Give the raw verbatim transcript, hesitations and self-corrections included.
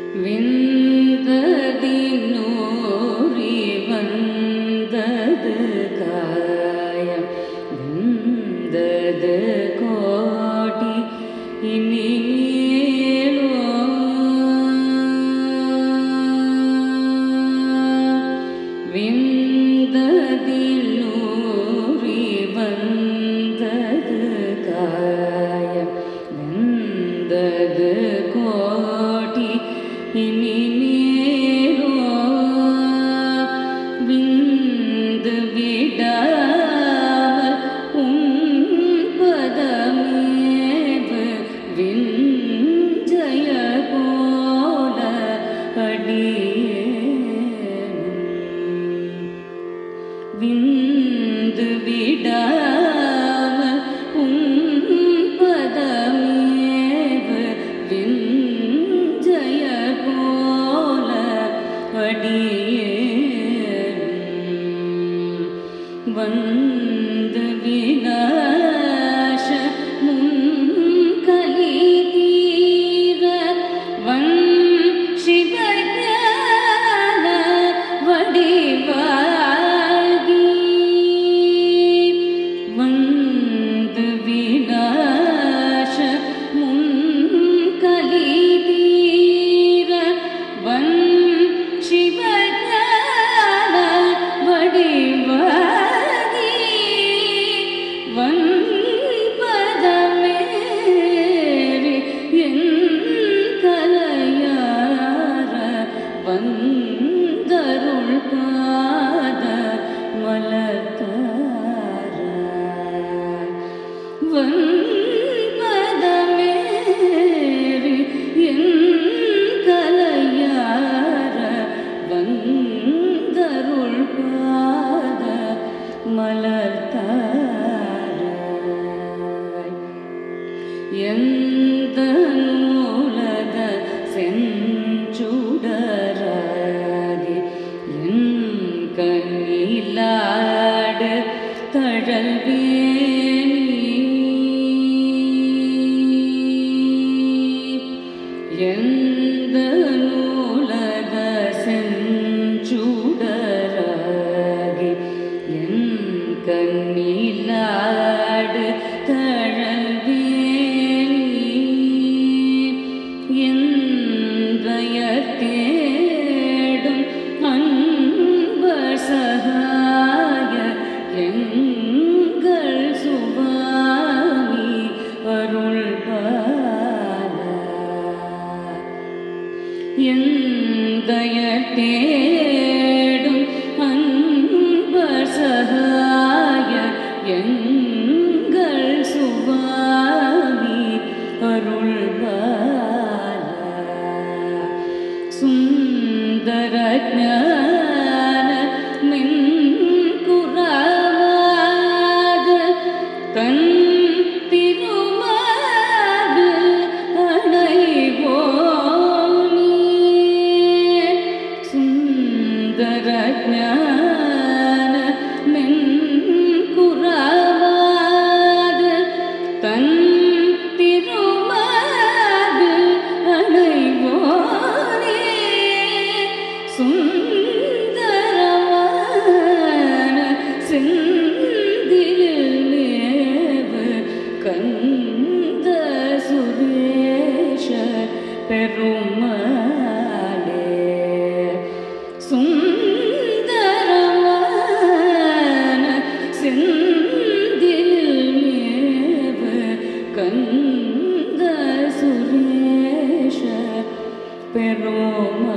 விந்ததினூறி வந்தது காயம் விந்தது கோடி இனிமேலோ விந்ததினூறி வந்தது காயம் விந்தது கோடி இனிமேலோ விந்து விடாமல் உம்பதமேவு விஞ்சய போல அடியேனும் விந்து விடாமல் உம்பதமேவு விஞ்சய போல அடியேனும் வந்து விநாச முன்கலி தீர வன் சிவஞான வடிவாகி வந்து விநாச முன்கலி தீர வன் சிவஞான வடிவாகி வன்பதமேறி என் கலையார வந்தருள் பாத மலர்த்தாராய் வன்பதமேறி என் கலையார வந்தருள் பாத மலர்த்தாராய் எந்த நூலக செஞ்சுடராகி என் கண்ணிலாடு தழல்வேணி எந்த நூலக செஞ்சுடராகி என் கண்ணிலாடு தழல்வேணி எந்தையர் தேடும் அன்பர் சகாய எங்கள் சுவாமி அருள் பாலா எந்தையர் தேடும் அன்பர் சகாய எங்கள் சுவாமி அருள் பாலா சுந்தர ஞான மென்குறவாத தன் திருமாது அடைவோனே சுந்தர ஞான மென்குறவாத தன் திருமாது அடைவோனே சுந்தரமான செந்திலில் மேவு கந்த சுரேஷ பெருமாளே சுந்தரமான செந்திலில் மேவு கந்த சுரேஷ பெருமாளே